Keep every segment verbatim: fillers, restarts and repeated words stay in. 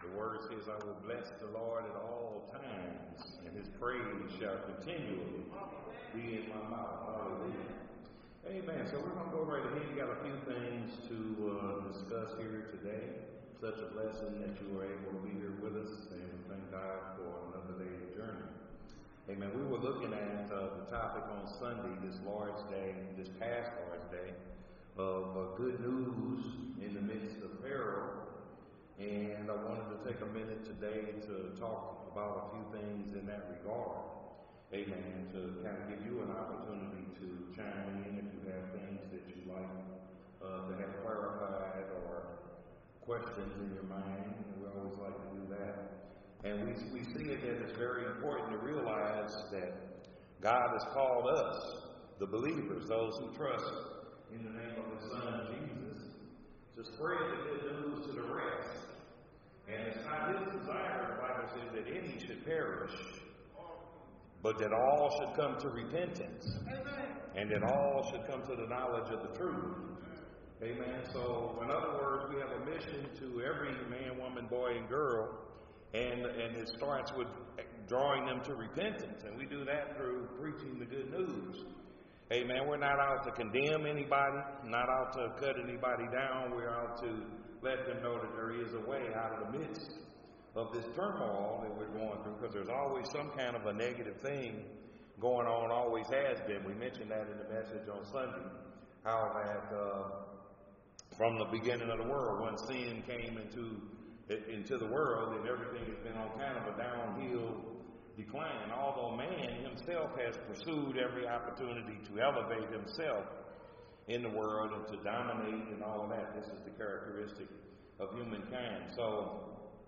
The word says, I will bless the Lord at all times, and his praise shall continually be in my mouth. Hallelujah. Amen. So we're going to go right ahead. We got a few things to uh, discuss here today. Such a blessing that you were able to be here with us, and thank God for another day's journey. Amen. We were looking at uh, the topic on Sunday, this Lord's Day, this past Lord's Day, of uh, good news in the midst of peril. And I wanted to take a minute today to talk about a few things in that regard. Amen. To kind of give you an opportunity to chime in if you have things that you'd like uh, to have clarified or questions in your mind. We always like to do that. And we, we see it that it's very important to realize that God has called us, the believers, those who trust in the name of His Son, Jesus, to spread the good news to the rest. And it's not His desire, the Bible says, that any should perish, but that all should come to repentance. Amen. And that all should come to the knowledge of the truth. Amen. So, in other words, we have a mission to every man, woman, boy, and girl, and, and it starts with drawing them to repentance. And we do that through preaching the good news. Amen. We're not out to condemn anybody, not out to cut anybody down. We're out to let them know that there is a way out of the midst of this turmoil that we're going through, because there's always some kind of a negative thing going on, always has been. We mentioned that in the message on Sunday, how that uh, from the beginning of the world, when sin came into into the world, and everything has been on kind of a downhill decline, although man himself has pursued every opportunity to elevate himself in the world and to dominate and all of that. This is the characteristic of humankind. So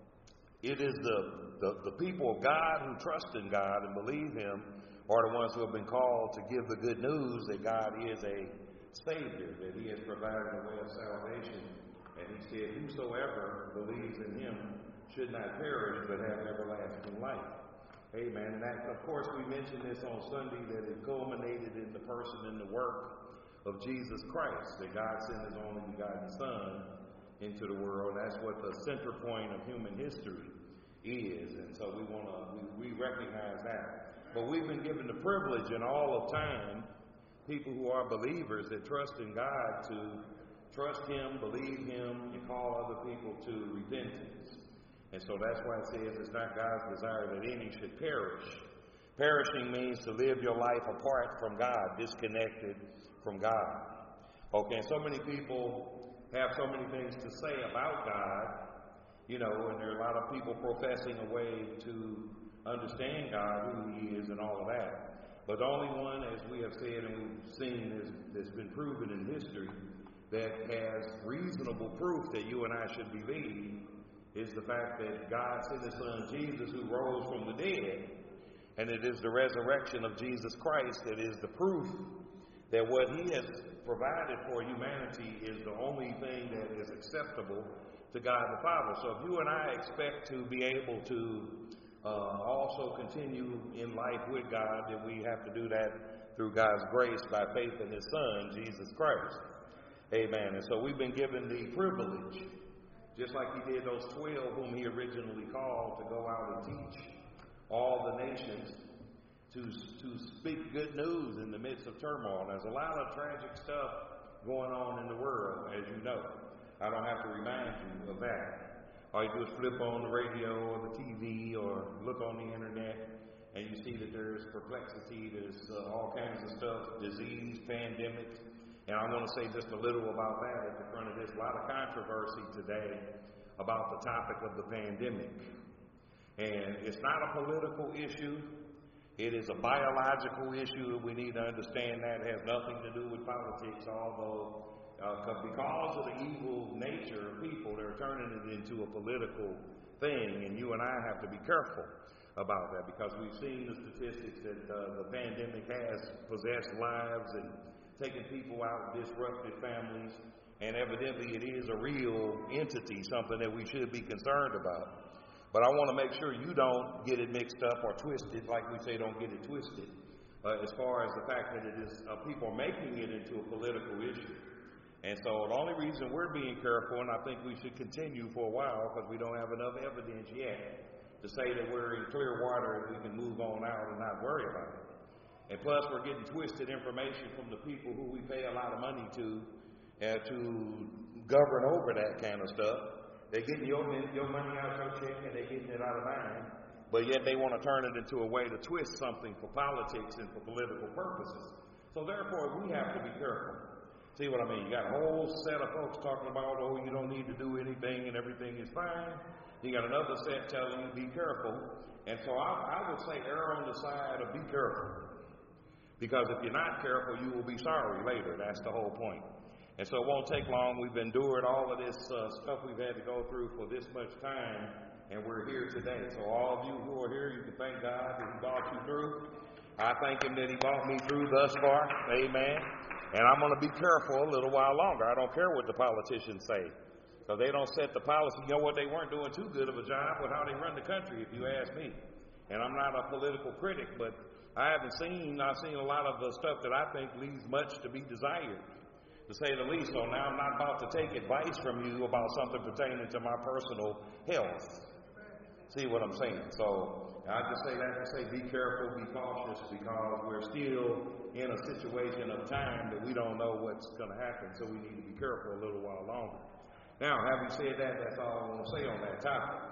it is the, the, the people of God who trust in God and believe Him are the ones who have been called to give the good news that God is a Savior, that He has provided a way of salvation. And He said, whosoever believes in Him should not perish but have everlasting life. Amen. And that, of course, we mentioned this on Sunday, that it culminated in the person and the work of Jesus Christ, that God sent His only begotten Son into the world. That's what the center point of human history is, and so we want to we, we recognize that. But we've been given the privilege in all of time, people who are believers that trust in God, to trust Him, believe Him, and call other people to repentance. And so that's why it says it's not God's desire that any should perish. Perishing means to live your life apart from God, disconnected from God. Okay, and so many people have so many things to say about God, you know, and there are a lot of people professing a way to understand God, who He is, and all of that. But the only one, as we have said and we've seen, is, that's been proven in history, that has reasonable proof that you and I should believe, is the fact that God sent His Son Jesus, who rose from the dead. And it is the resurrection of Jesus Christ that is the proof that what He has provided for humanity is the only thing that is acceptable to God the Father. So if you and I expect to be able to uh, also continue in life with God, then we have to do that through God's grace by faith in His Son, Jesus Christ. Amen. And so we've been given the privilege, just like He did those twelve whom He originally called to go out and teach all the nations, to to speak good news in the midst of turmoil. There's a lot of tragic stuff going on in the world, as you know. I don't have to remind you of that. All you do is flip on the radio or the T V or look on the internet, and you see that there's perplexity, there's uh, all kinds of stuff, disease, pandemics. And I want to say just a little about that at the front of this. A lot of controversy today about the topic of the pandemic. And it's not a political issue. It is a biological issue. We need to understand that. It has nothing to do with politics, although uh, because of the evil nature of people, they're turning it into a political thing. And you and I have to be careful about that, because we've seen the statistics that uh, the pandemic has possessed lives and taken people out, disrupted families. And evidently it is a real entity, something that we should be concerned about. But I want to make sure you don't get it mixed up or twisted, like we say, don't get it twisted, uh, as far as the fact that it is uh, people making it into a political issue. And so the only reason we're being careful, and I think we should continue for a while because we don't have enough evidence yet to say that we're in clear water and we can move on out and not worry about it. And plus, we're getting twisted information from the people who we pay a lot of money to uh, to govern over that kind of stuff. They're getting your, your money out your check and they're getting it out of mine, but yet they want to turn it into a way to twist something for politics and for political purposes. So therefore, we have to be careful. See what I mean? You got a whole set of folks talking about, oh, you don't need to do anything and everything is fine. You got another set telling you, be careful. And so I, I would say err on the side of be careful. Because if you're not careful, you will be sorry later. That's the whole point. And so it won't take long. We've endured all of this uh, stuff we've had to go through for this much time, and we're here today. So all of you who are here, you can thank God that He brought you through. I thank Him that He brought me through thus far. Amen. And I'm going to be careful a little while longer. I don't care what the politicians say, because they don't set the policy. You know what? They weren't doing too good of a job with how they run the country, if you ask me. And I'm not a political critic, but I haven't seen, I've seen a lot of the stuff that I think leaves much to be desired, to say the least. So now I'm not about to take advice from you about something pertaining to my personal health. See what I'm saying? So I just say that to say be careful, be cautious, because we're still in a situation of time that we don't know what's going to happen, so we need to be careful a little while longer. Now, having said that, that's all I want to say on that topic.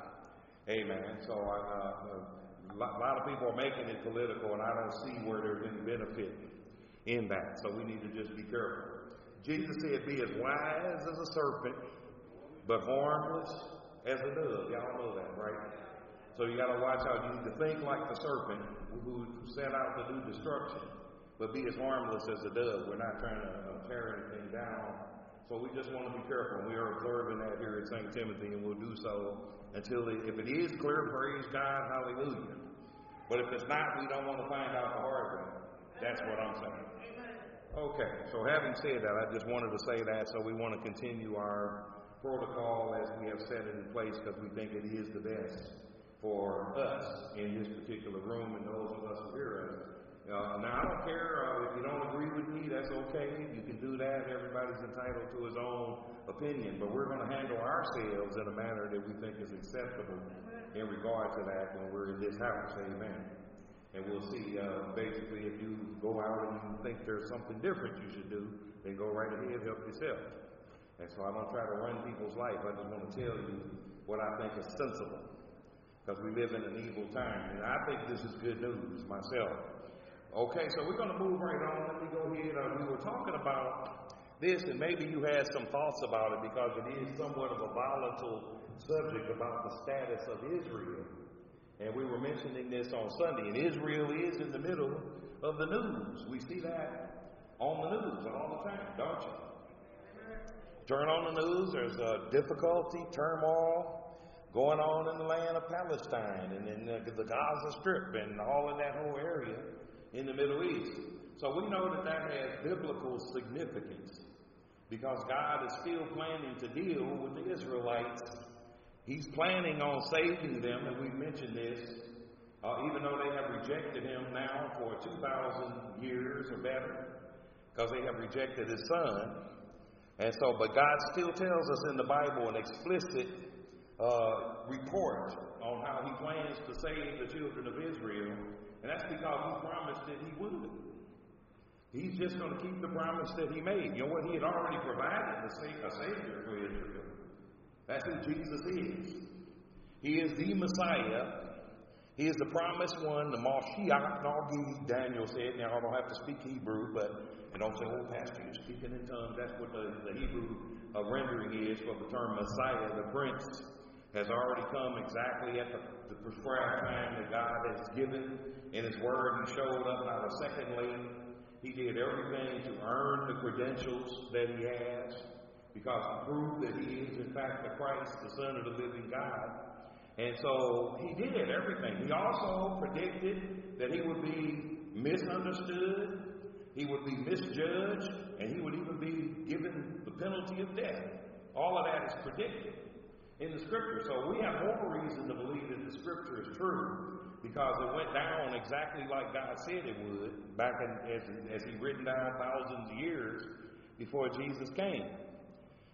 Amen. So I, uh, a lot of people are making it political, and I don't see where there's any benefit in that. So we need to just be careful. Jesus said, be as wise as a serpent, but harmless as a dove. Y'all know that, right? So you got to watch out. You need to think like the serpent who set out to do destruction, but be as harmless as a dove. We're not trying to uh, tear anything down. So we just want to be careful. We are observing that here at Saint Timothy, and we'll do so until it, if it is clear, praise God, hallelujah. But if it's not, we don't want to find out the hard way. That's what I'm saying. Okay, so having said that, I just wanted to say that, so we want to continue our protocol as we have set it in place, because we think it is the best for us in this particular room and those of us who hear us. Uh, now, I don't care uh, if you don't agree with me, that's okay. You can do that. Everybody's entitled to his own opinion, but we're going to handle ourselves in a manner that we think is acceptable in regard to that when we're in this house. Amen. And we'll see, uh, basically, if you go out and you think there's something different you should do, then go right ahead, help yourself. And so I don't try to run people's life. I just want to tell you what I think is sensible, because we live in an evil time. And I think this is good news myself. Okay, so we're going to move right on. Let me go ahead. Uh, we were talking about this, and maybe you had some thoughts about it, because it is somewhat of a volatile subject about the status of Israel. And we were mentioning this on Sunday, and Israel is in the middle of the news. We see that on the news all the time, don't you? Turn on the news, there's uh, difficulty, turmoil going on in the land of Palestine and in the, the Gaza Strip and all of that whole area in the Middle East. So we know that that has biblical significance, because God is still planning to deal with the Israelites. He's planning on saving them, and we've mentioned this, uh, even though they have rejected him now for two thousand years or better, because they have rejected his son. And so, but God still tells us in the Bible an explicit uh, report on how he plans to save the children of Israel. And that's because he promised that he would. He's just going to keep the promise that he made. You know what? He had already provided a Savior for Israel. That's who Jesus is. He is the Messiah. He is the promised one, the Mashiach, Nagi, Daniel said. Now, I don't have to speak Hebrew, but and don't say, oh, Pastor, you're speaking in tongues. That's what the, the Hebrew uh, rendering is for the term Messiah. The Prince has already come exactly at the, the prescribed time that God has given in his word. He showed up not a second late. He did everything to earn the credentials that he has, because to prove that he is in fact the Christ, the Son of the living God. And so he did everything. He also predicted that he would be misunderstood, he would be misjudged, and he would even be given the penalty of death. All of that is predicted in the Scripture. So we have more reason to believe that the Scripture is true, because it went down exactly like God said it would, back in, as, as he written down thousands of years before Jesus came.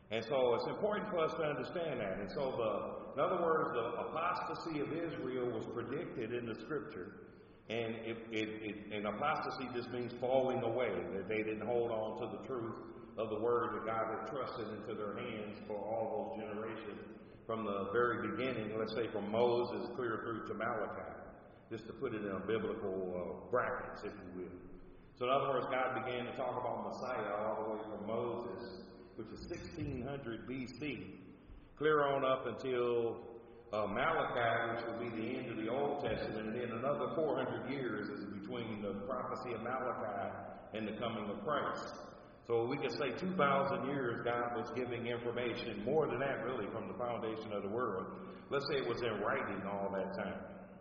And so it's important for us to understand that. And so, the, in other words, the apostasy of Israel was predicted in the scripture. And it, it, it, and apostasy just means falling away, that they didn't hold on to the truth of the word that God had trusted into their hands for all those generations from the very beginning, let's say from Moses clear through to Malachi, just to put it in a biblical uh, brackets, if you will. So in other words, God began to talk about Messiah all the way from Moses, which is sixteen hundred B C, clear on up until uh, Malachi, which will be the end of the Old Testament, and then another four hundred years is between the prophecy of Malachi and the coming of Christ. So we could say two thousand years God was giving information, more than that really, from the foundation of the world. Let's say it was in writing all that time.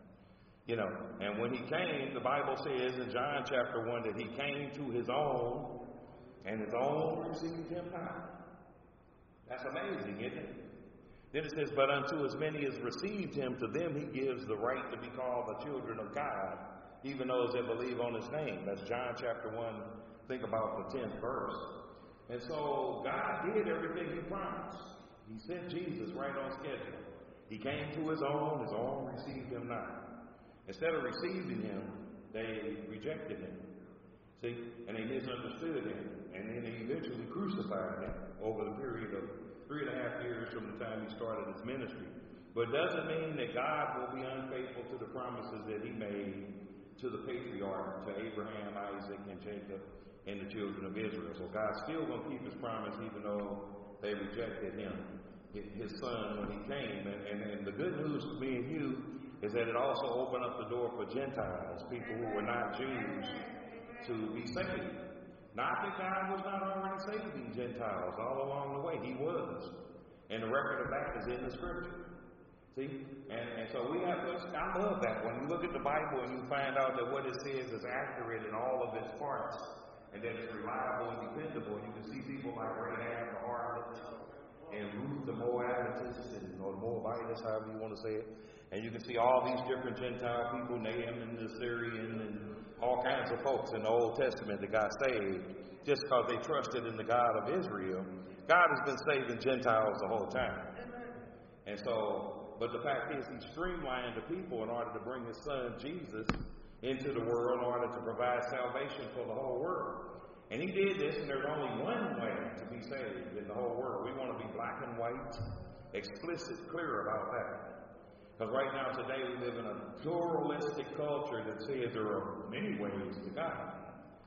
You know, and when he came, the Bible says in John chapter one that he came to his own, and his own received him not. That's amazing, isn't it? Then it says, but unto as many as received him, to them he gives the right to be called the children of God, even those that believe on his name. That's John chapter one, think about the tenth verse. And so God did everything he promised. He sent Jesus right on schedule. He came to his own, his own received him not. Instead of receiving him, they rejected him. See, and they misunderstood him, and then they eventually crucified him over the period of three and a half years from the time he started his ministry. But it doesn't mean that God will be unfaithful to the promises that he made to the patriarchs, to Abraham, Isaac, and Jacob, and the children of Israel. So God's still going to keep his promise even though they rejected him, his son, when he came. And, and, and the good news for me and you is that it also opened up the door for Gentiles, people who were not Jews, to be saved. Not that God was not already saving Gentiles all along the way. He was. And the record of that is in the scripture. See? And, and so we have to, I love that. When you look at the Bible and you find out that what it says is accurate in all of its parts, and that it's reliable and dependable, you can see people like Rahab the harlot, and Ruth the Moabitess, and, or Moabitess, however you want to say it. And you can see all these different Gentile people, Naaman the Syrian, and all kinds of folks in the Old Testament that got saved just because they trusted in the God of Israel. God has been saving Gentiles the whole time. And so, but the fact is, he streamlined the people in order to bring his son Jesus into the world in order to provide salvation for the whole world. And he did this, and there's only one way to be saved in the whole world. We want to be black and white, explicit, clear about that. Because right now, today, we live in a pluralistic culture that says there are many ways to God.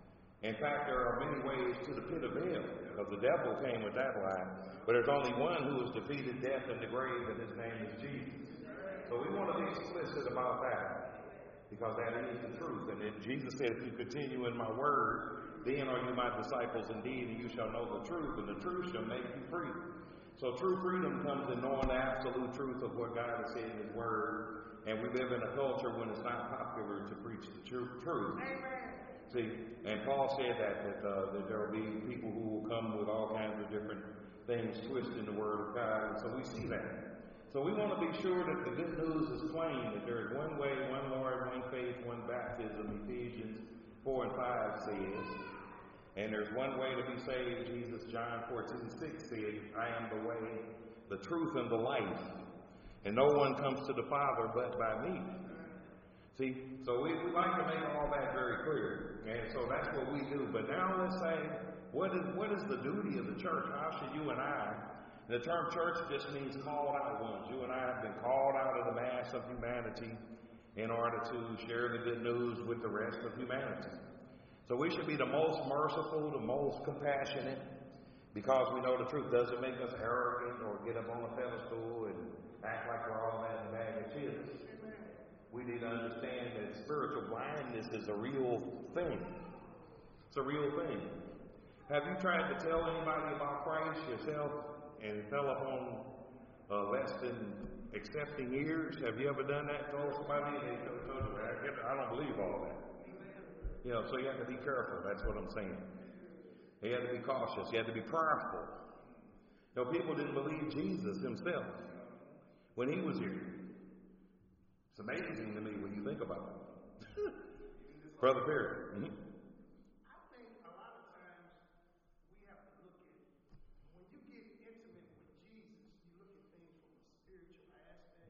In fact, there are many ways to the pit of hell, because the devil came with that lie. But there's only one who has defeated death and the grave, and his name is Jesus. So we want to be explicit about that, because that is the truth. And then Jesus said, if you continue in my word, then are you my disciples indeed, and you shall know the truth, and the truth shall make you free. So true freedom comes in knowing the absolute truth of what God has said in his word. And we live in a culture when it's not popular to preach the true truth. Amen. See, and Paul said that, that, uh, that there will be people who will come with all kinds of different things, twisting the word of God. And so we see that. So we want to be sure that the good news is plain, that there is one way, one Lord, one faith, one baptism, Ephesians four and five says. And there's one way to be saved. Jesus, John fourteen six said, I am the way, the truth, and the life. And no one comes to the Father but by me. See, so we, we like to make all that very clear. And so that's what we do. But now let's say, what is, what is the duty of the church? How should you and I, the term church just means called out ones. You and I have been called out of the mass of humanity in order to share the good news with the rest of humanity. So we should be the most merciful, the most compassionate, because we know the truth doesn't make us arrogant or get up on a pedestal and act like we're all that in a bag of chips. We need to understand that spiritual blindness is a real thing. It's a real thing. Have you tried to tell anybody about Christ yourself and it fell upon uh, less than accepting ears? Have you ever done that? Told somebody and they told you, I don't believe all that. You know, so you have to be careful. That's what I'm saying. You have to be cautious. You have to be prayerful. You know, people didn't believe Jesus himself when he was here. It's amazing to me when you think about it. Brother Perry. Mm-hmm. I think a lot of times we have to look at when you get intimate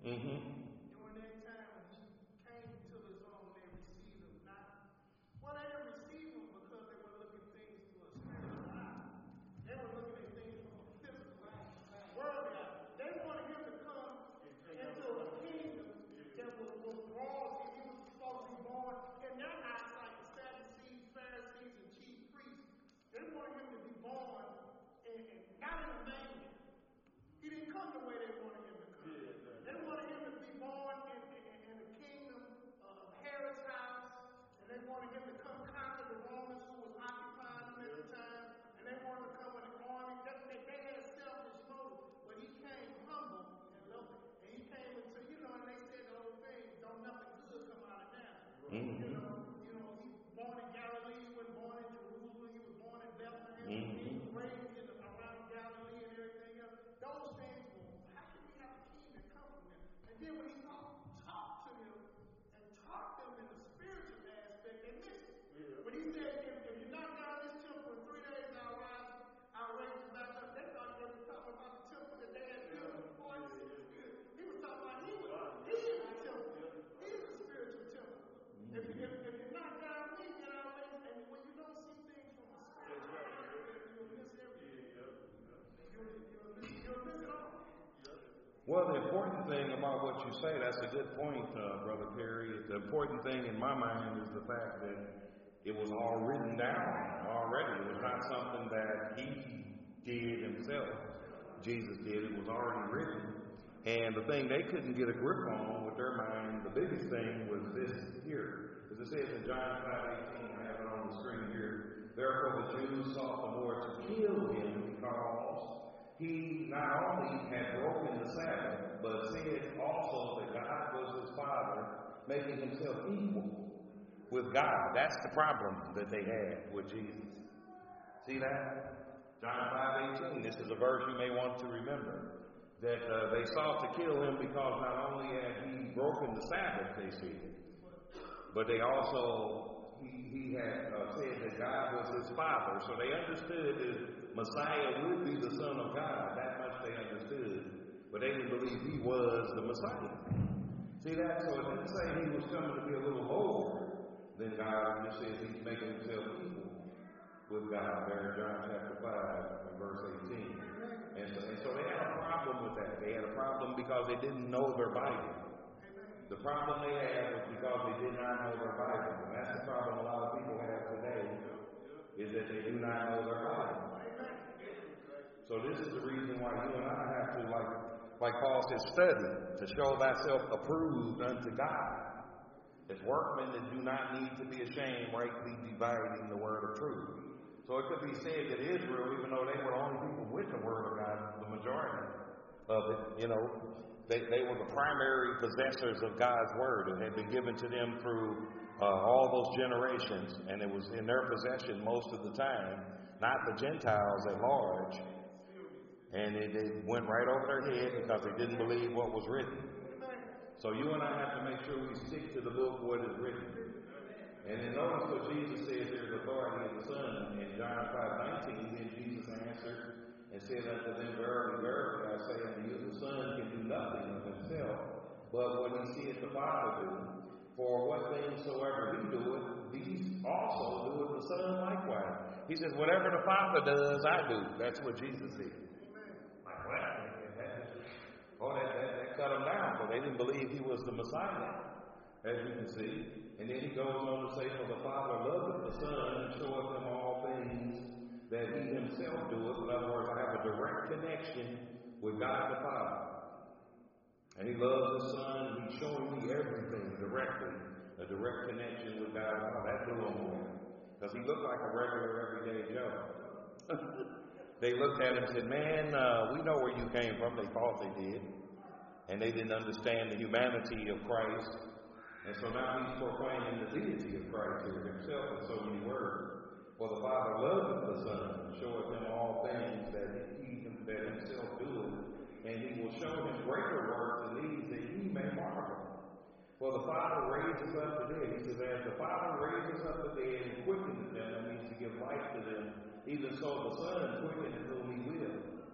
Mm-hmm. During that time, he came to his own, they received him not. Well, they didn't receive him because they were looking at things through a spiritual eye. They were looking at things from a physical eye, worldly eye. They wanted him to come into a kingdom that was, was royalty. He was supposed to be born in their eyes like the Sadducees, Pharisees, and chief priests. They wanted him to be born in, in, not in a manger. He didn't come the way they wanted him to come. They wanted him to be born in, in, in the kingdom of Herod's house, and they wanted him to come conquer the Romans who was occupying him at the time, and they wanted to come with an army. They, they, they had a selfish motive, but he came humble and loving. And he came into, you know, and they said the whole thing, don't nothing good come out of that. Mm-hmm. You know, you know, he was born in Galilee, he was born in Jerusalem, he was born in Bethlehem, mm-hmm. he was raised in, around Galilee and everything else. Those things were, how can we have a king that come from them? And then when he talked talk to them and taught them in the spiritual aspect, they missed it. Yeah. When he said, if, if you knock down this temple in three days, I'll rise, I'll raise it back up. They thought they were talking about the temple that they had built before him six years. He was talking about he was, he is the temple. He is the spiritual temple. Mm-hmm. If, you, if, if you knock down me, then I'll raise it. And when you don't see things from a spiritual aspect, you'll miss everything. You'll, you'll, miss, you'll miss it all. Well, the important thing about what you say, that's a good point, uh, Brother Perry. The important thing in my mind is the fact that it was all written down already. It was not something that he did himself. Jesus did. It was already written. And the thing they couldn't get a grip on with their mind, the biggest thing was this here. As it says in John five eighteen, I have it on the screen here. Therefore the Jews sought the more to kill him because he not only had broken the Sabbath, but said also that God was his Father, making himself equal with God. That's the problem that they had with Jesus. See that? John five eighteen. This is a verse you may want to remember. That uh, they sought to kill him because not only had he broken the Sabbath, they said, but they also, he, he had uh, said that God was his Father. So they understood that Messiah would be the Son of God. That much they understood. But they didn't believe he was the Messiah. See that? So it didn't say he was coming to be a little lower than God. It just says he's making himself equal with God. There in John chapter five and verse eighteen. And so, and so they had a problem with that. They had a problem because they didn't know their Bible. The problem they had was because they did not know their Bible. And that's the problem a lot of people have today, is that they do not know their Bible. So this is the reason why you and I have to, like, like Paul says, study to show thyself approved unto God. As workmen that do not need to be ashamed, rightly dividing the word of truth. So it could be said that Israel, even though they were the only people with the word of God, the majority of it, you know, they, they were the primary possessors of God's word. It had been given to them through uh, all those generations, and it was in their possession most of the time, not the Gentiles at large. And it, it went right over their head because they didn't believe what was written. So you and I have to make sure we stick to the book what is written. And then notice what Jesus says there, the authority of the Son. In John five nineteen, then Jesus answered and said unto them, Verily, verily, I say unto you, the Son can do nothing of himself, but what he seeth the Father do. For what things soever he doeth, these also doeth the Son likewise. He says, whatever the Father does, I do. That's what Jesus said. Like, what? Oh, that, that, that cut them down, because they didn't believe he was the Messiah, as you can see. And then he goes on to say, for the Father loveth the Son and showeth him all things that he himself doeth. In other words, I have a direct connection with God the Father. And he loves the Son, and he's showing me everything directly. A direct connection with God the Father. That blew him away. Because he looked like a regular, everyday Joe. They looked at him and said, man, uh, we know where you came from. They thought they did. And they didn't understand the humanity of Christ. And so now he's proclaiming the deity of Christ here himself in so many words. For the Father loveth the Son, showeth him all things that he that himself doeth, and he will show him greater works than these, that ye may marvel. For the Father raises up the dead. He says, as the Father raises up the dead and quickeneth them, that means to give life to them, even so the Son quickeneth whom he will.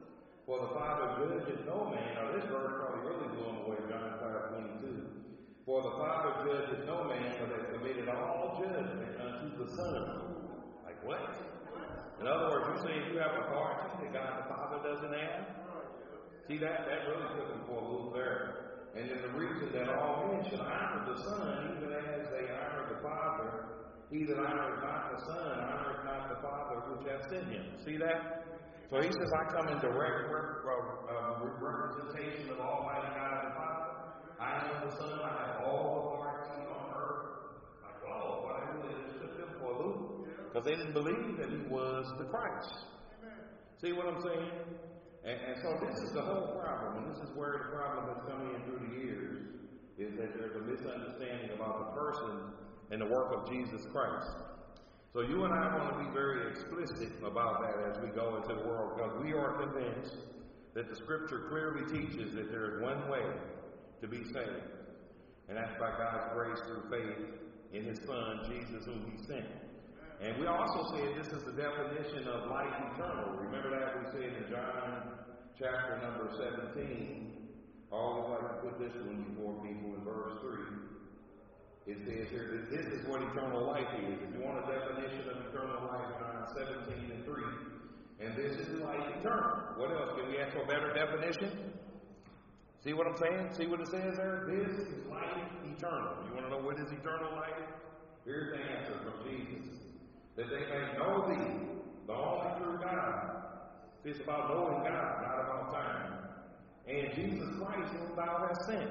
For the Father judges no man. Now this verse probably really blowing away John five twenty-two. For the Father judges no man, but has committed all judgment unto the Son. Like what? In other words, you say you have authority that God the Father doesn't have? See, that, that really took him for a loop there. And then the reason that all men should honor the Son, even as they honor the Father, he that honors not the Son, honors not the Father which hath sent him. See that? So he says, I come in direct rep- uh, representation of Almighty God the Father. I am the Son, I have all authority on earth. Like, oh, well, I really just took them for a loop. Because they didn't believe that he was the Christ. See what I'm saying? And, and so this is the whole problem, and this is where the problem has come in through the years, is that there's a misunderstanding about the person and the work of Jesus Christ. So you and I want to be very explicit about that as we go into the world, because we are convinced that the Scripture clearly teaches that there is one way to be saved, and that's by God's grace through faith in His Son, Jesus, whom He sent. And we also said this is the definition of life eternal. Remember that we said in John chapter number seventeen. I always like to put this one before people in verse three. It says here that this is what eternal life is. If you want a definition of eternal life, John seventeen and three. And this is life eternal. What else? Can we ask for a better definition? See what I'm saying? See what it says there? This is life eternal. You want to know what is eternal life? Here's the answer from Jesus. That they may know thee, the only true God. It's about knowing God, not about time. And Jesus Christ, whom thou hast sent.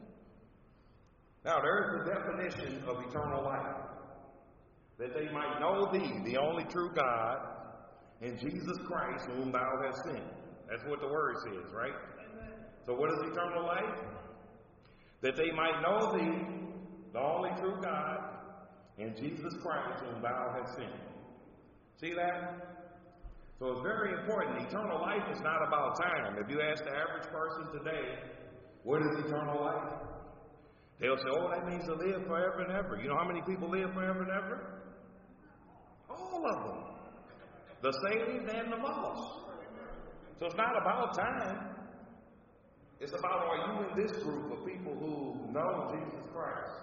Now, there's the definition of eternal life. That they might know thee, the only true God, and Jesus Christ, whom thou hast sent. That's what the word says, right? So what is eternal life? That they might know thee, the only true God, and Jesus Christ, whom thou hast sent. See that? So it's very important. Eternal life is not about time. If you ask the average person today, what is eternal life? They'll say, oh, that means to live forever and ever. You know how many people live forever and ever? All of them. The saved and the lost. So it's not about time. It's about, are you in this group of people who know Jesus Christ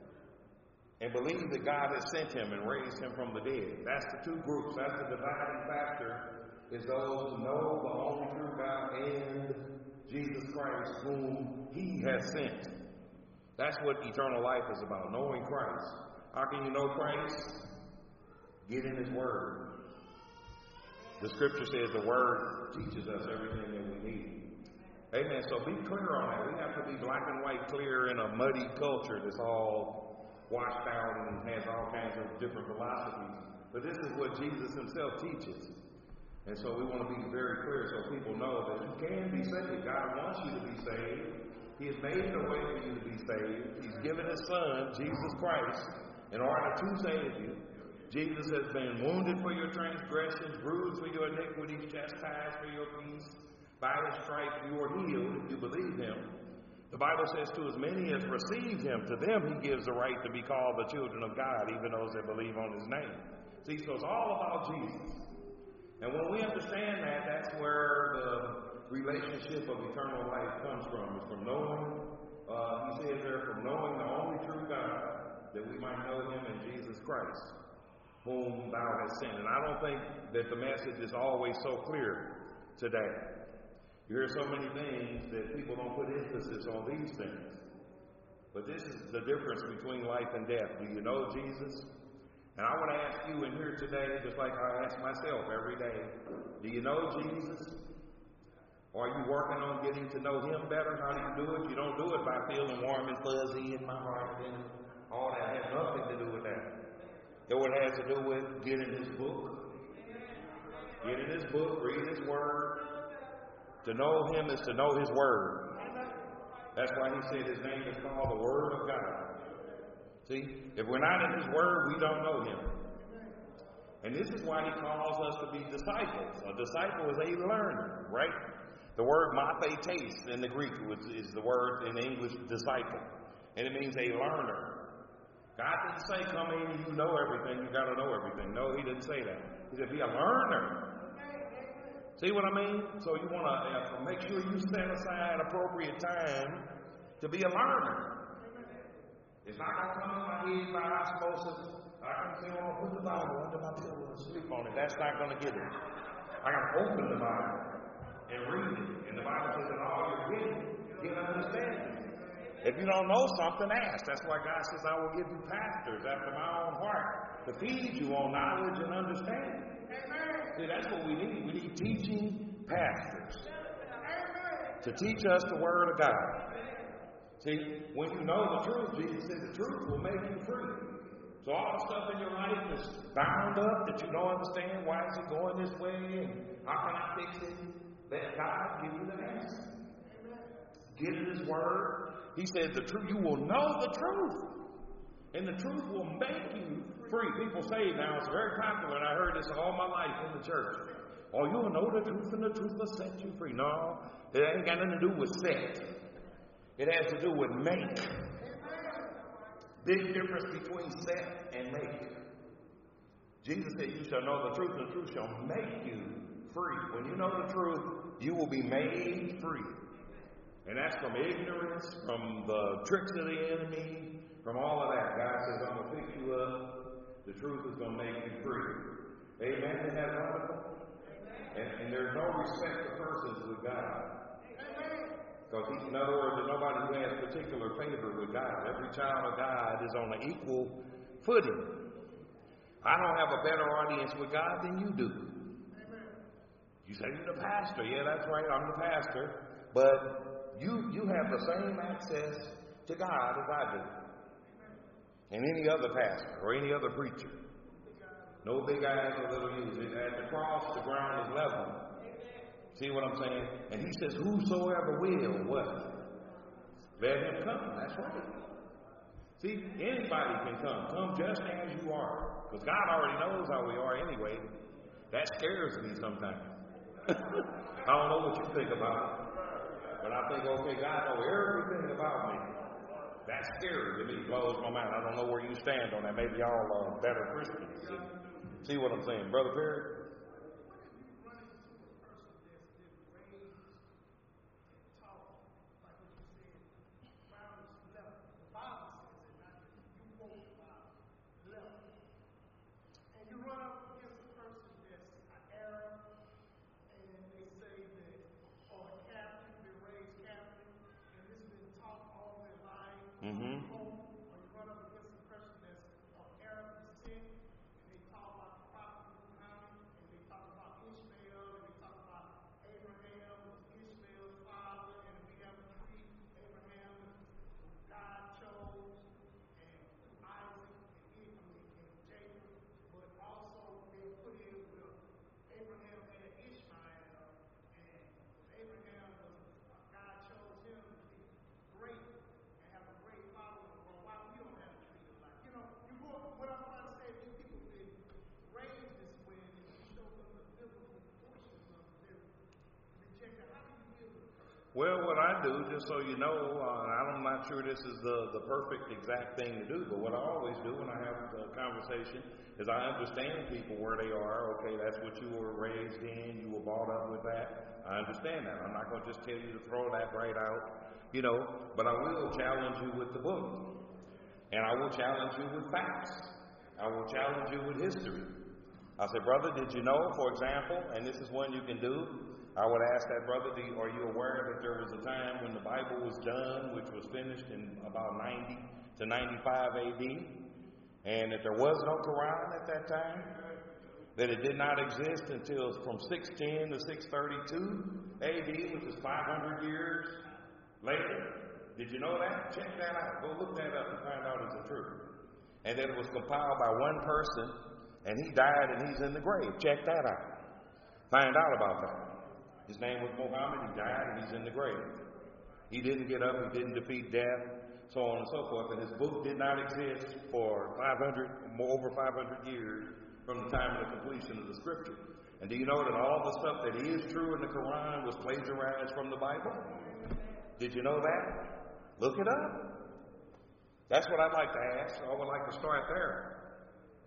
and believe that God has sent him and raised him from the dead? That's the two groups. That's the dividing factor, is those who know the only true God and Jesus Christ, whom he has sent. That's what eternal life is about, knowing Christ. How can you know Christ? Get in his word. The scripture says the word teaches us everything that we need. Amen. So be clear on that. We have to be black and white clear in a muddy culture that's all washed out and has all kinds of different philosophies. But this is what Jesus himself teaches. And so we want to be very clear so people know that you can be saved. God wants you to be saved. He has made a way for you to be saved. He's given his son, Jesus Christ, in order to save you. Jesus has been wounded for your transgressions, bruised for your iniquities, chastised for your peace. By his stripes you are healed if you believe him. The Bible says to as many as receive him, to them he gives the right to be called the children of God, even those that believe on his name. See, so it's all about Jesus. And when we understand that, that's where the relationship of eternal life comes from. It's from knowing, uh, he says there, from knowing the only true God, that we might know him in Jesus Christ, whom thou hast sent. And I don't think that the message is always so clear today. You hear so many things that people don't put emphasis on these things. But this is the difference between life and death. Do you know Jesus? And I want to ask you in here today, just like I ask myself every day, do you know Jesus? Or are you working on getting to know him better? How do you do it? You don't do it by feeling warm and fuzzy in my heart and all that. It has nothing to do with that. It what it has to do with getting his book. Getting his book, reading his word. To know him is to know his word. That's why he said his name is called the Word of God. See, if we're not in his word, we don't know him. And this is why he calls us to be disciples. A disciple is a learner, right? The word mathetes in the Greek is the word in English disciple. And it means a learner. God didn't say, come in and you know everything, you got to know everything. No, he didn't say that. He said, be a learner. See what I mean? So you want to uh, make sure you set aside appropriate time to be a learner. It's not going to come in my head by osmosis. I can say, oh, put the Bible under my pillow and sleep on it. That's not going to get it. I got to open the Bible and read it. And the Bible says that all you're getting, get understanding. If you don't know something, ask. That's why God says, I will give you pastors after my own heart to feed you on knowledge and understanding. See, that's what we need. We need teaching pastors to teach us the Word of God. See, when you know the truth, Jesus said the truth will make you free. So all the stuff in your life is bound up that you don't understand. Why is it going this way? And how can I fix it? Let God give you the answer. Get in His Word. He said the truth. You will know the truth. And the truth will make you free. People say now, it's very popular, and I heard this all my life in the church. Oh, you'll know the truth, and the truth will set you free. No, it ain't got nothing to do with set. It has to do with make. Big difference between set and make. Jesus said, you shall know the truth, and the truth shall make you free. When you know the truth, you will be made free. And that's from ignorance, from the tricks of the enemy, from all of that. God says, I'm going to pick you up. The truth is going to make you free. Amen? Isn't that wonderful? And, and there's no respect of persons with God. Because, in other words, there's nobody who has particular favor with God. Every child of God is on an equal footing. I don't have a better audience with God than you do. You say you're the pastor. Yeah, that's right, I'm the pastor. But you you have the same access to God as I do. And any other pastor or any other preacher. No big eyes or little U's. At the cross, the ground is level. See what I'm saying? And He says, whosoever will, what? Let him come. That's right. See, anybody can come. Come just as you are. Because God already knows how we are anyway. That scares me sometimes. I don't know what you think about it. But I think, okay, God knows everything about me. That's scary to me. It blows my mind. I don't know where you stand on that. Maybe y'all are better Christians. See, see what I'm saying? Brother Perry? Mm-hmm. Or you run up against a person that's of Arab descent, and they talk about the prophet Muhammad, and they talk about Ishmael, and they talk about Abraham was Ishmael's father, and we have a tree Abraham God chose, and Isaac and Ishmael and Jacob, but also they put in with Abraham and Ishmael, and Abraham was God chose him to be great. Well, what I do, just so you know, uh, I'm not sure this is the, the perfect exact thing to do, but what I always do when I have a conversation is I understand people where they are. Okay, that's what you were raised in. You were brought up with that. I understand that. I'm not going to just tell you to throw that right out, you know, but I will challenge you with the book. And I will challenge you with facts. I will challenge you with history. I say, brother, did you know, for example, and this is one you can do, I would ask that brother, do you, are you aware that there was a time when the Bible was done, which was finished in about ninety to ninety-five A D, and that there was no Quran at that time? That it did not exist until from six ten to six thirty-two A D, which is five hundred years later? Did you know that? Check that out. Go look that up and find out it's the truth. And that it was compiled by one person, and he died and he's in the grave. Check that out. Find out about that. His name was Muhammad. He died and he's in the grave. He didn't get up. He didn't defeat death, so on and so forth. And his book did not exist for five hundred, over five hundred years from the time of the completion of the scripture. And do you know that all the stuff that is true in the Quran was plagiarized from the Bible? Did you know that? Look it up. That's what I'd like to ask. I would like to start there.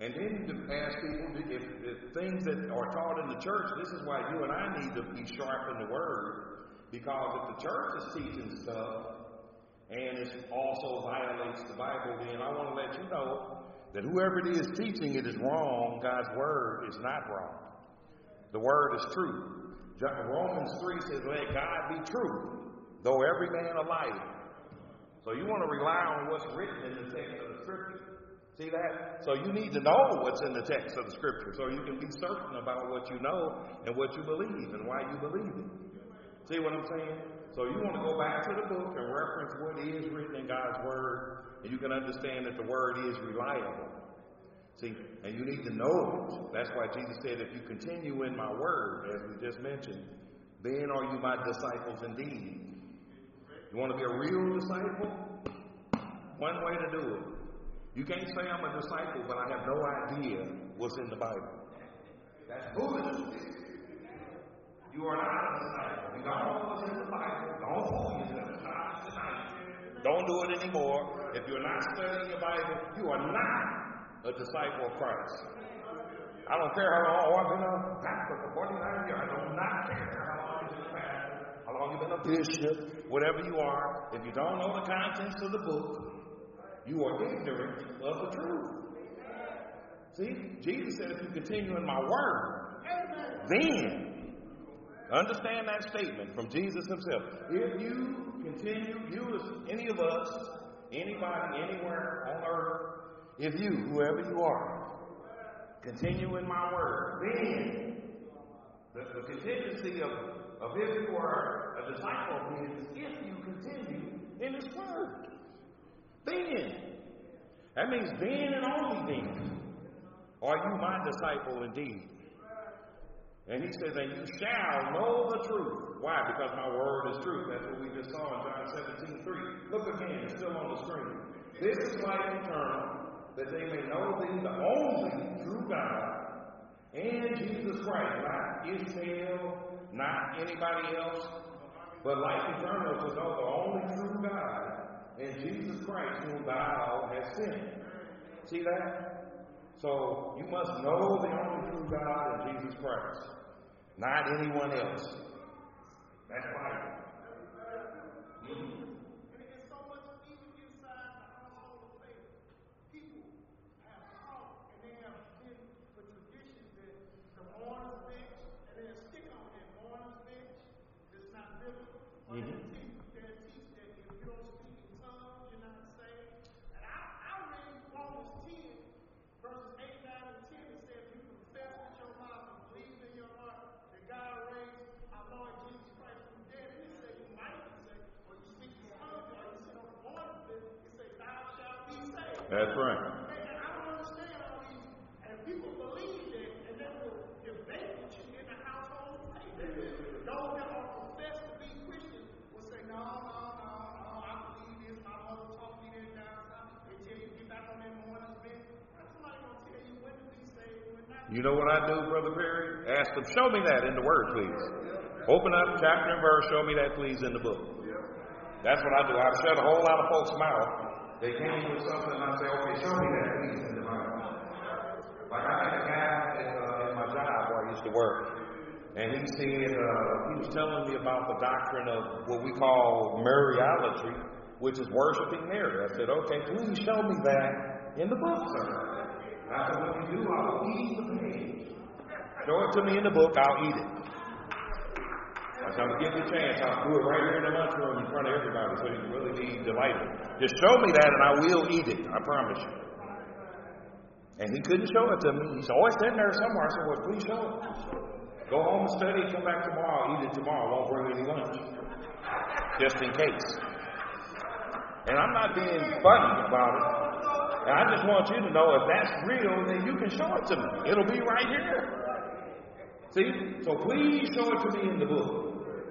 And then to ask people, if, if things that are taught in the church, this is why you and I need to be sharp in the word. Because if the church is teaching stuff and it also violates the Bible, then I want to let you know that whoever it is teaching it is wrong. God's word is not wrong. The word is true. Romans three says, let God be true, though every man a liar. So you want to rely on what's written in the text of the scripture. See that? So you need to know what's in the text of the scripture so you can be certain about what you know and what you believe and why you believe it. See what I'm saying? So you want to go back to the book and reference what is written in God's word, and you can understand that the word is reliable. See, and you need to know it. That's why Jesus said, if you continue in my word, as we just mentioned, then are you my disciples indeed. You want to be a real disciple? One way to do it. You can't say I'm a disciple, but I have no idea what's in the Bible. That's foolishness. You are not a disciple. You don't know what's in the Bible. Don't fool yourself. Not tonight. Don't do it anymore. If you're not studying your Bible, you are not a disciple of Christ. I don't care how long I've been a pastor for forty-nine years. I do not care how long you've been a pastor, how long you've been a bishop, whatever you are. If you don't know the contents of the book, you are ignorant of the truth. See, Jesus said, if you continue in my word, then, understand that statement from Jesus himself. If you continue, you as any of us, anybody, anywhere on earth, if you, whoever you are, continue in my word, then the, the contingency of, of if you are a disciple of his, if you continue in his word. Then, that means then and only then are you my disciple indeed. And he says, and you shall know the truth. Why? Because my word is truth. That's what we just saw in John seventeen three. Look again, it's still on the screen. This is life eternal, that they may know thee, the only true God, and Jesus Christ, not Ishmael, not anybody else, but life eternal to know the only true God, and Jesus Christ, whom thou hast sent. See that? So you must know the only true God and Jesus Christ, not anyone else. That's right. Mm-hmm. And it's so much even inside the household of faith. People have taught and they have been the tradition that the mourner's bench, and they'll stick on that mourner's bench. It's not biblical. Or Mm-hmm. they'll teach, they'll teach that if you don't speak in tongues, you're not saved. And I, I read Romans ten, verses eight, nine, and ten, it says, if you confess with your mouth and believe in your heart that God raised our Lord Jesus Christ from the dead, and he said you might be saved, or you speak in tongues, or you sit on the mourner's bench, he said, thou shalt be saved. That's right. And I don't understand all these, and people believe that, and they will debate with you in the household of faith. They will, those that are professed to be Christians will say, no, no, no, no, I believe this, my mother taught me that down south. They tell you to get back on that mourner's bench. Somebody gonna tell you when to be saved, when not. You know what I do, Brother Perry? Ask them, show me that in the word, please. Open up chapter and verse, show me that, please, in the book. That's what I do. I shut a whole lot of folks' mouth. They came with something, and I say, okay, show me that, please, in the Bible. Like I had a guy at, uh, at my job where I used to work, and he said, uh, he was telling me about the doctrine of what we call Mariolatry, which is worshiping Mary. I said, okay, please show me that in the book, sir. I said, when you do, I'll eat the page. Show it to me in the book, I'll eat it. I said, I'm going to give you a chance. I'll do it right here in the lunchroom in front of everybody so you can really be delighted. Just show me that and I will eat it. I promise you. And he couldn't show it to me. He's always in there somewhere. I said, well, please show it. Go home and study, come back tomorrow, I'll eat it tomorrow. I won't bring any lunch. Just in case. And I'm not being funny about it. And I just want you to know if that's real, then you can show it to me. It'll be right here. See? So please show it to me in the book.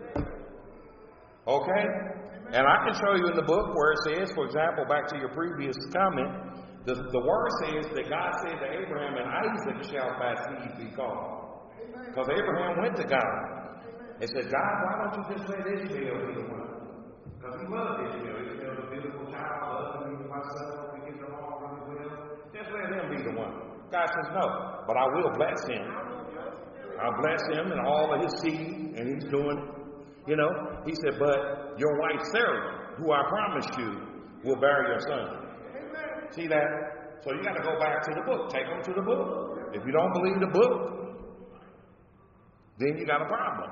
Okay? And I can show you in the book where it says, for example, back to your previous comment, the, the word says that God said to Abraham, and Isaac shall thy seed be called. Because Abraham went to God and said, God, why don't you just let Ishmael be the one? Because he loved Ishmael. Ishmael's a beautiful child, loved me with myself. We get along really well. Just let him be the one. God says, no, but I will bless him. I'll bless him and all of his seed, and he's doing it. You know, he said, but your wife Sarah, who I promised you, will bear your son. See that? So you got to go back to the book. Take them to the book. If you don't believe the book, then you got a problem.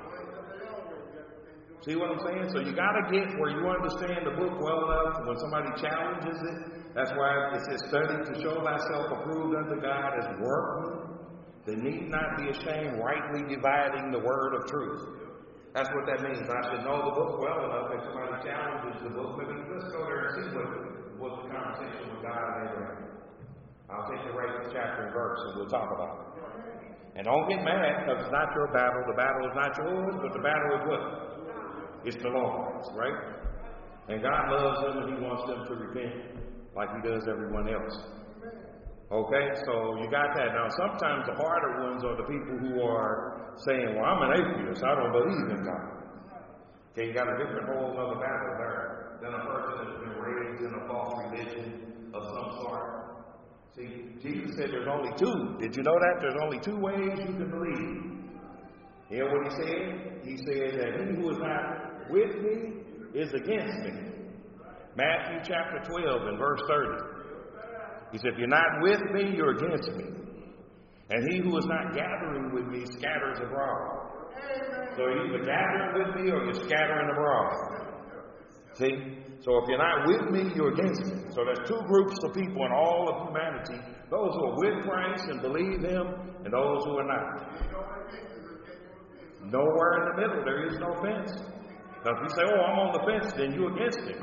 See what I'm saying? So you got to get where you understand the book well enough. When somebody challenges it, that's why it says, study to show thyself approved unto God as workmen that need not be ashamed, rightly dividing the word of truth. That's what that means. I should know the book well enough. If somebody challenges the book, maybe let's go there and see what was the conversation with God and Abraham. I'll take you right to chapter and verse, and we'll talk about it. And don't get mad, because it's not your battle. The battle is not yours, but the battle is what? It's the Lord's, right? And God loves them, and he wants them to repent like he does everyone else. Okay, so you got that. Now, sometimes the harder ones are the people who are saying, well, I'm an atheist. I don't believe in God. Okay, you got a different whole other battle there than a person that's been raised in a false religion of some sort. See, Jesus said there's only two. Did you know that? There's only two ways you can believe. You know what he said? He said that he who is not with me is against me. Matthew chapter twelve and verse thirty. He said, if you're not with me, you're against me. And he who is not gathering with me scatters abroad. So you're either gathering with me or you're scattering abroad. See? So if you're not with me, you're against me. So there's two groups of people in all of humanity. Those who are with Christ and believe him, and those who are not. Nowhere in the middle. There is no fence. Now if you say, oh, I'm on the fence, then you're against it.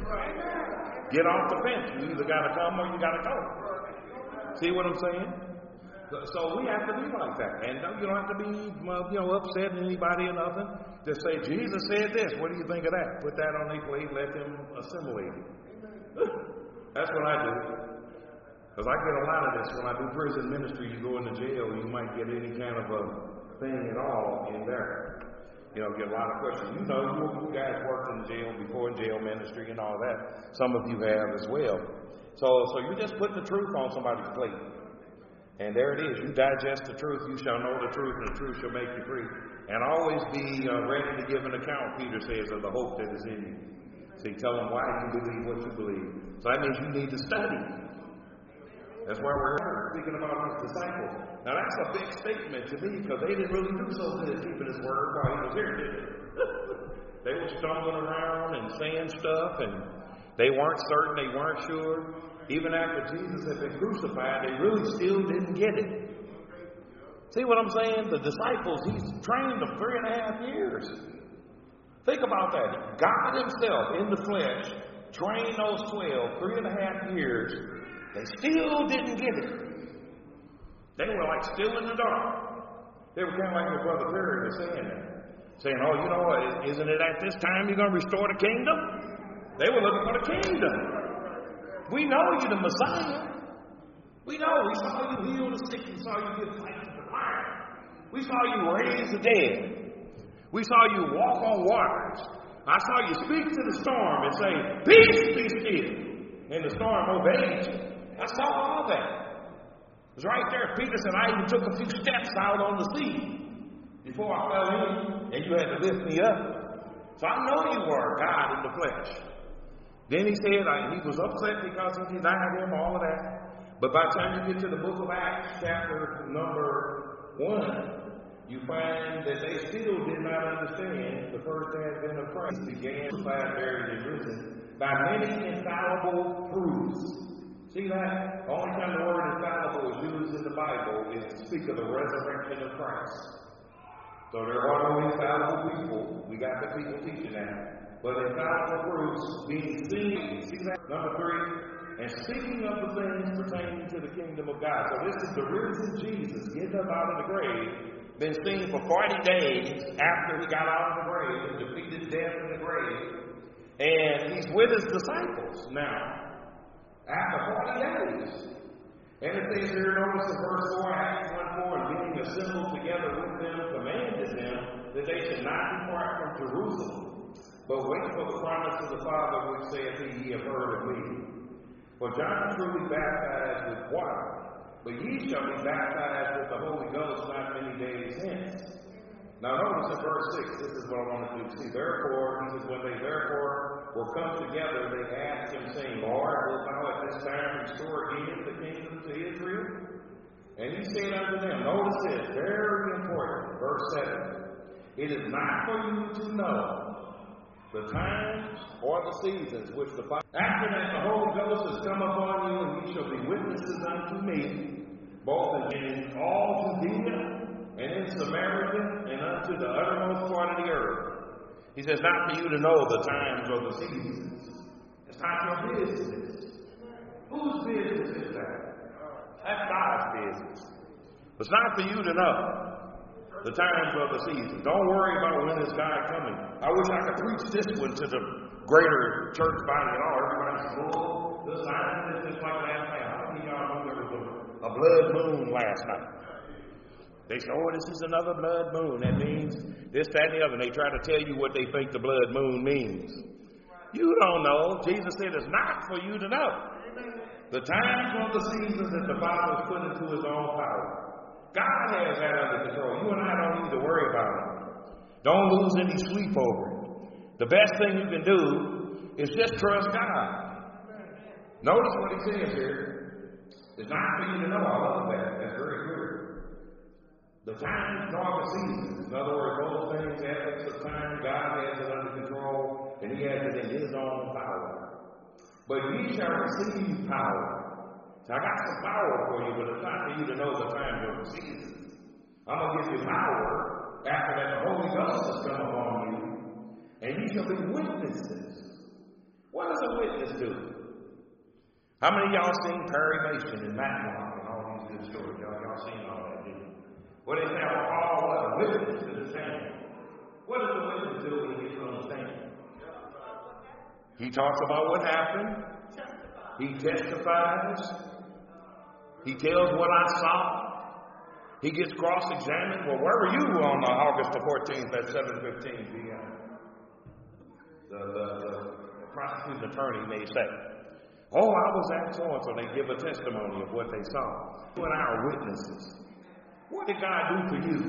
Get off the fence. You either got to come or you got to go. See what I'm saying? So we have to be like that. And you don't have to be, you know, upset at anybody or nothing. Just say, Jesus said this. What do you think of that? Put that on their plate. Let them assimilate it. That's what I do. Because I get a lot of this. When I do prison ministry, you go into jail, you might get any kind of a thing at all in there. You know, get a lot of questions. You know, you, you guys worked in jail before, in jail ministry and all that. Some of you have as well. So, so you just put the truth on somebody's plate. And there it is. You digest the truth. You shall know the truth, and the truth shall make you free. And always be uh, ready to give an account, Peter says, of the hope that is in you. See, tell them why you believe what you believe. So that means you need to study. That's why we're here, speaking about his disciples. Now that's a big statement to me, because they didn't really do so good at keeping his word while he was here, did they? They were stumbling around and saying stuff, and they weren't certain, they weren't sure. Even after Jesus had been crucified, they really still didn't get it. See what I'm saying? The disciples, he's trained them three and a half years. Think about that. God himself in the flesh trained those twelve three and a half years. They still didn't get it. They were like still in the dark. They were kind of like what Brother Perry was saying there. Saying, oh, you know what, isn't it at this time you're going to restore the kingdom? They were looking for the kingdom. We know you're the Messiah. We know. We saw you heal the sick. We saw you give life to the blind. We saw you raise the dead. We saw you walk on waters. I saw you speak to the storm and say, peace, be still. And the storm obeyed you. I saw all that. It was right there. Peter said, I even took a few steps out on the sea before I fell in, and you had to lift me up. So I know you were God in the flesh. Then he said uh, he was upset because he denied him, all of that. But by the time you get to the book of Acts, chapter number one, you find that they still did not understand the first advent of Christ began, crucified, buried, and risen by many infallible proofs. See that? The only time the word infallible is used in the Bible is to speak of the resurrection of Christ. So there are no infallible people. We got the people teaching that. But infallible proofs being seen. See that? Number three, and speaking of the things pertaining to the kingdom of God. So this is the risen Jesus getting up out of the grave, been seen for forty days after he got out of the grave, and defeated death in the grave. And he's with his disciples now, after forty days. And it says here, notice in verse four, Acts one four, and being assembled together with them, commanded them that they should not depart from Jerusalem, but wait for the promise of the Father, which saith he, ye have heard of me. For John truly baptized with water, but ye shall be baptized with the Holy Ghost not many days hence. Now notice in verse six, this is what I wanted you to see. Therefore, he says, when they therefore were come together, they asked him, saying, Lord, wilt thou at this time restore again the kingdom to Israel? And he said unto them, notice this, very important, verse seven, it is not for you to know the times or the seasons which the Father. After that the Holy Ghost has come upon you, and ye shall be witnesses unto me, both in all Judea and in Samaria and unto the uttermost part of the earth. He says, not for you to know the times or the seasons. It's not your business. Whose business is that? That's God's business. It's not for you to know the times or the seasons. Don't worry about when is God coming. I wish I could preach this one to the greater church body and all. Everybody's full. The sign is just like last night. How many of y'all know there was a, a blood moon last night? They say, oh, this is another blood moon. That means this, that, and the other. And they try to tell you what they think the blood moon means. You don't know. Jesus said it's not for you to know the times or the seasons that the Father has put into his own power. God has that under control. You and I don't need to worry about it. Don't lose any sleep over it. The best thing you can do is just trust God. Notice what he says here. It's not for you to know. I love that. That's very clear. The times nor the seasons. In other words, those things, ethics of time, God has it under control, and he has it in his own power. But ye shall receive power. So I got some power for you, but it's not for you to know the times or the seasons. I'm going to give you power after that the Holy Ghost has come upon you, and ye shall be witnesses. What does a witness do? How many of y'all seen Perry Mason and Matlock and all these good stories? Y'all, y'all seen all that, didn't you? What they say, Paul was a witness to the stand. What does a witness do when he gets on the stand? He talks about what happened. He testifies. He tells what I saw. He gets cross-examined. Well, where were you on uh, August the fourteenth at seven fifteen p.m.? The, the, the prosecuting attorney may say, oh, I was at so-and-so. They give a testimony of what they saw. You and I are witnesses. What did God do for you?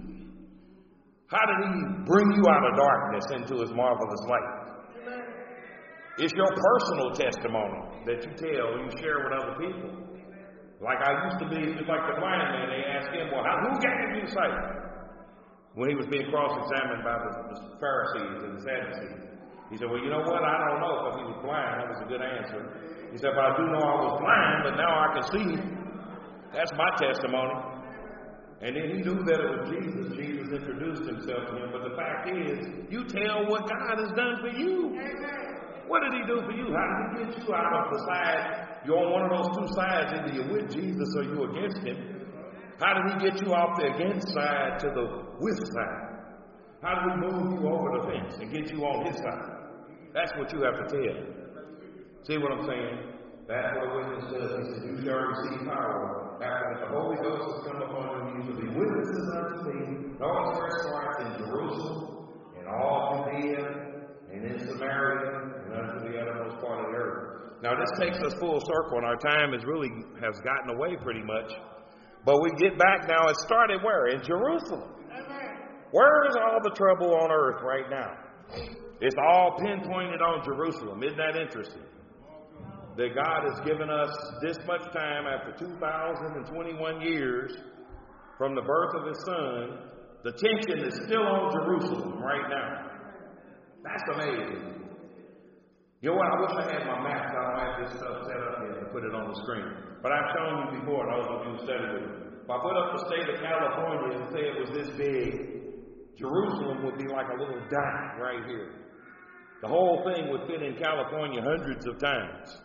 How did he bring you out of darkness into his marvelous light? It's your personal testimony that you tell, you share with other people. Like I used to be, just like the blind man, they asked him, well, how, who gave you sight? When he was being cross-examined by the, the Pharisees and the Sadducees. He said, well, you know what? I don't know if he was blind. That was a good answer. He said, but I do know I was blind, but now I can see. That's my testimony. And then he knew that it was Jesus. Jesus introduced himself to him. But the fact is, you tell what God has done for you. What did he do for you? How did he get you out of the side? You're on one of those two sides. Either you're with Jesus or you're against him. How did he get you off the against side to the with side? How did he move you over the fence and get you on his side? That's what you have to tell. See what I'm saying? That's what a witness does. He said, you shall receive power after that the Holy Ghost has come upon you. You shall be witnesses unto me. Notice verse five, in Jerusalem, in all Judea, and in Samaria, and unto the uttermost part of the earth. Now this takes us full circle, and our time is really has gotten away pretty much. But we get back now. It started where? In Jerusalem. Where is all the trouble on earth right now? It's all pinpointed on Jerusalem. Isn't that interesting? That God has given us this much time after two thousand twenty-one years from the birth of his son. The tension is still on Jerusalem right now. That's amazing. You know what? I wish I had my maps. I don't have this stuff set up here to put it on the screen. But I've shown you before, those of you who studied with me. If I put up the state of California and say it was this big, Jerusalem would be like a little dot right here. The whole thing would fit in California hundreds of times.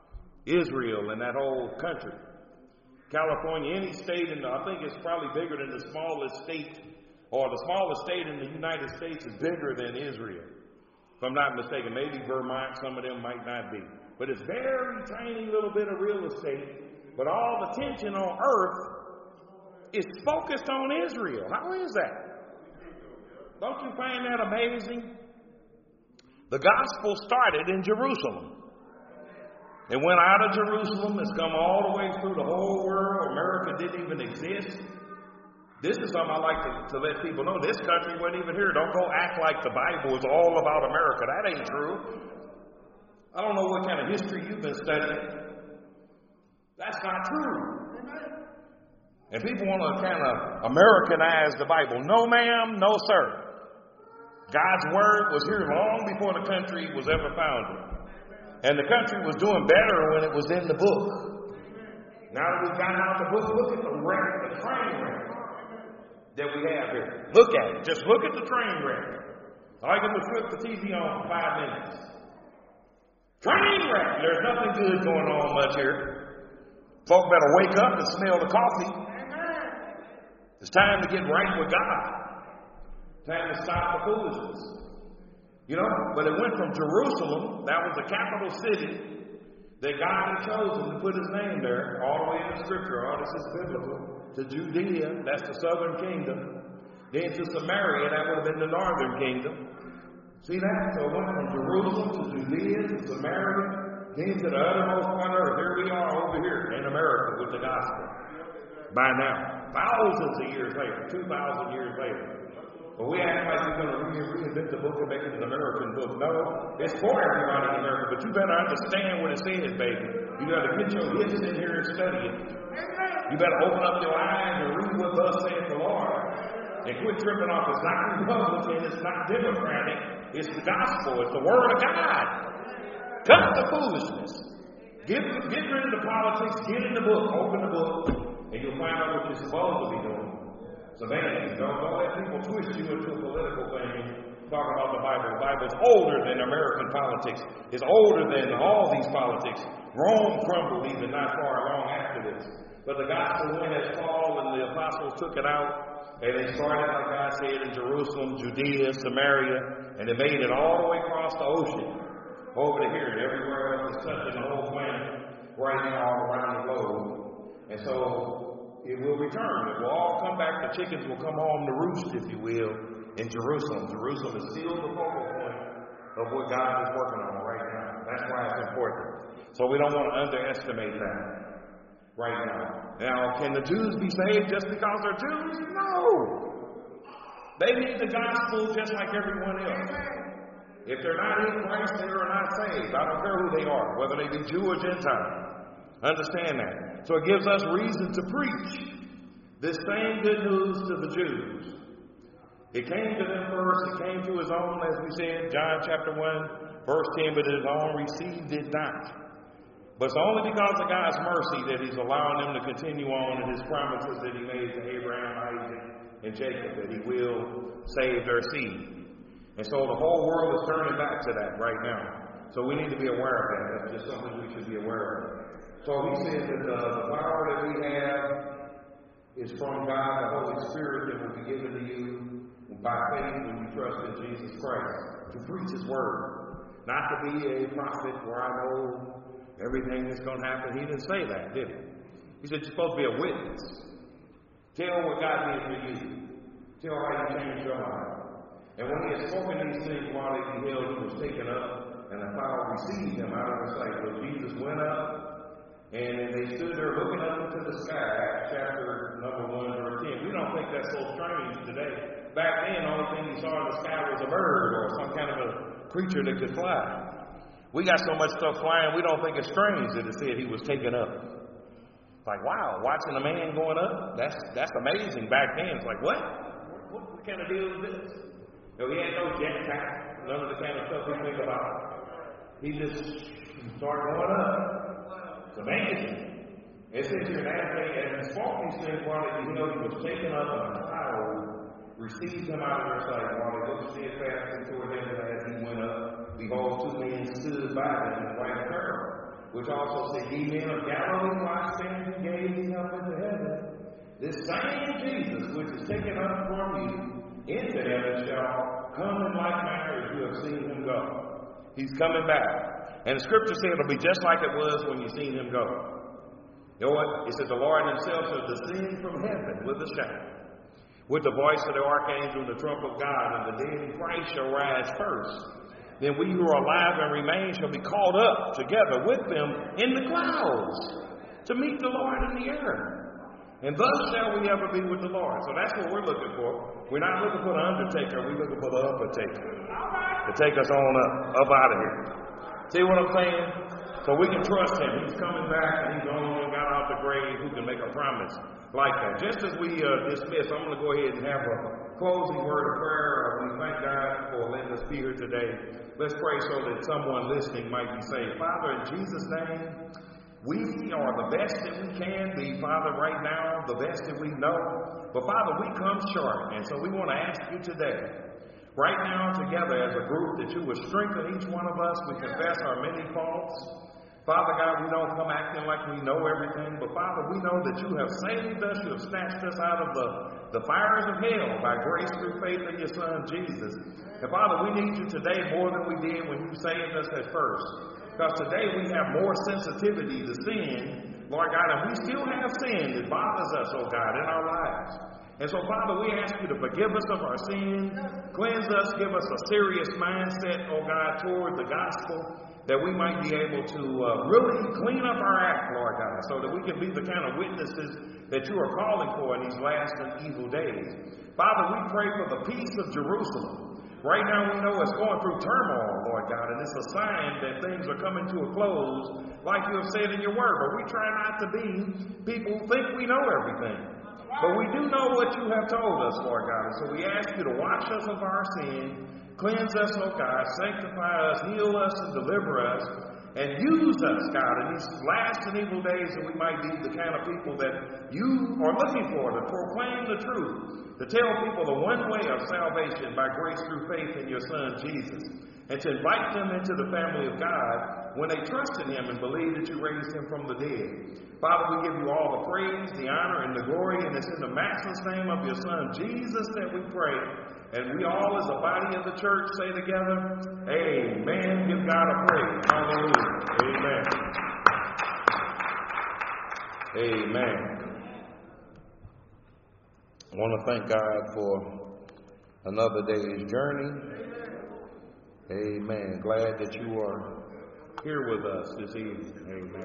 Israel and that whole country. California, any state in the, I think it's probably bigger than the smallest state, or the smallest state in the United States is bigger than Israel. If I'm not mistaken, maybe Vermont, some of them might not be. But it's very tiny little bit of real estate, but all the tension on earth is focused on Israel. How is that? Don't you find that amazing? The gospel started in Jerusalem. It went out of Jerusalem. It's come all the way through the whole world. America didn't even exist. This is something I like to, to let people know. This country wasn't even here. Don't go act like the Bible is all about America. That ain't true. I don't know what kind of history you've been studying. That's not true. And people want to kind of Americanize the Bible. No, ma'am. No, sir. God's word was here long before the country was ever founded. And the country was doing better when it was in the book. Now that we've gotten out the book, look at the wreck, the train wreck that we have here. Look at it. Just look at the train wreck. I can just flip the T V on for five minutes. Train wreck. There's nothing good going on much here. Folk better wake up and smell the coffee. It's time to get right with God. Time to stop the foolishness. You know, but it went from Jerusalem, that was the capital city, that God had chosen to put his name there, all the way in the scripture, all this is biblical, to Judea, that's the southern kingdom, then to Samaria, that would have been the northern kingdom. See that? So it went from Jerusalem to Judea to Samaria, then to the uttermost part of earth. Here we are over here in America with the gospel. By now, thousands of years later, two thousand years later. But we act like we're going to re- reinvent the book and make it an American book. No, it's for everybody in America, but you better understand what it says, baby. You got to get your hits in here and study it. You better open up your eyes and read what thus saith the Lord. And quit tripping off. It's not Republican, it's not Democratic, it's the gospel, it's the word of God. Cut the foolishness. Get, get rid of the politics, get in the book, open the book, and you'll find out what you're supposed to be doing. So man, don't, don't let people twist you into a political thing. Talk about the Bible. The Bible's older than American politics. It's older than all these politics. Rome crumbled even not far long after this. But the gospel went as Paul and the apostles took it out. And they started, like God said, in Jerusalem, Judea, Samaria. And they made it all the way across the ocean. Over to here and everywhere else is touching the whole planet right now all around the globe. And so it will return. It will all come back. The chickens will come home to roost, if you will, in Jerusalem. Jerusalem is still the focal point of what God is working on right now. That's why it's important. So we don't want to underestimate that right now. Now, can the Jews be saved just because they're Jews? No. They need the gospel just like everyone else. If they're not in Christ, they are not saved. I don't care who they are, whether they be Jew or Gentile. Understand that. So it gives us reason to preach this same good news to the Jews. It came to them first. It came to his own, as we said, John chapter one, verse ten, but his own received it not. But it's only because of God's mercy that he's allowing them to continue on in his promises that he made to Abraham, Isaac, and Jacob, that he will save their seed. And so the whole world is turning back to that right now. So we need to be aware of that. That's just something we should be aware of. So he said that uh, the power that we have is from God, the Holy Spirit that will be given to you by faith when you trust in Jesus Christ to preach his word. Not to be a prophet where I know everything that's going to happen. He didn't say that, did he? He said you're supposed to be a witness. Tell what God did for you. Tell how you changed your life. And when he had spoken these things while he beheld, he was taken up, and the cloud received him out of the sight. So Jesus went up. And they stood there looking up into the sky, Acts chapter number one, verse ten. We don't think that's so strange today. Back then, the only thing you saw in the sky was a bird or some kind of a creature that could fly. We got so much stuff flying, we don't think it's strange that it said he was taken up. Like, wow, watching a man going up, that's that's amazing. Back then, it's like, what? What, what kind of deal is this? You know, he had no jetpack, none of the kind of stuff we think about. He just started going up. It's amazing. It says here, as they as he spoke these things while they beheld, he was taken up, and a cloud received him out of their sight. While they looked steadfastly toward him, and as he went up, behold, two men stood by them in white apparel, which also said, Ye men of Galilee, why stand you gazing up into heaven? This same Jesus, which is taken up from you into heaven, shall come in like manner as you have seen him go. He's coming back. And the scripture said it'll be just like it was when you seen him go. You know what? It said the Lord himself shall descend from heaven with a shout, with the voice of the archangel and the trump of God, and the dead in Christ shall rise first. then we who are alive and remain shall be caught up together with them in the clouds to meet the Lord in the air. And thus shall we ever be with the Lord. So that's what we're looking for. We're not looking for the undertaker. We're looking for the uppertaker to take us on up, up out of here. See what I'm saying? So we can trust him. He's coming back, and he's the only one got out the grave who can make a promise like that. Just as we uh, dismiss, I'm going to go ahead and have a closing word of prayer. We thank God for letting us be here today. Let's pray so that someone listening might be saved. Father, in Jesus' name, we are the best that we can be, Father, right now, the best that we know. But, Father, we come short, and so we want to ask you today, right now together as a group, that you would strengthen each one of us. We confess our many faults. Father God, we don't come acting like we know everything, but Father, we know that you have saved us, you have snatched us out of the, the fires of hell by grace through faith in your Son, Jesus. And Father, we need you today more than we did when you saved us at first. Because today we have more sensitivity to sin, Lord God, and we still have sin that bothers us, oh God, in our lives. And so, Father, we ask you to forgive us of our sin, cleanse us, give us a serious mindset, oh God, toward the gospel, that we might be able to uh, really clean up our act, Lord God, so that we can be the kind of witnesses that you are calling for in these last and evil days. Father, we pray for the peace of Jerusalem. Right now we know it's going through turmoil, Lord God, and it's a sign that things are coming to a close, like you have said in your word. But we try not to be people who think we know everything. But we do know what you have told us, Lord God. And so we ask you to wash us of our sin, cleanse us, oh God, sanctify us, heal us, and deliver us, and use us, God, in these last and evil days, that we might be the kind of people that you are looking for, to proclaim the truth, to tell people the one way of salvation by grace through faith in your Son, Jesus, and to invite them into the family of God when they trust in him and believe that you raised him from the dead. Father, we give you all the praise, the honor, and the glory, and it's in the matchless name of your Son, Jesus, that we pray. And we all, as a body of the church, say together, amen. Give God a praise. Hallelujah. Amen. Amen. I want to thank God for another day's journey. Amen. Glad that you are here with us this evening. Amen.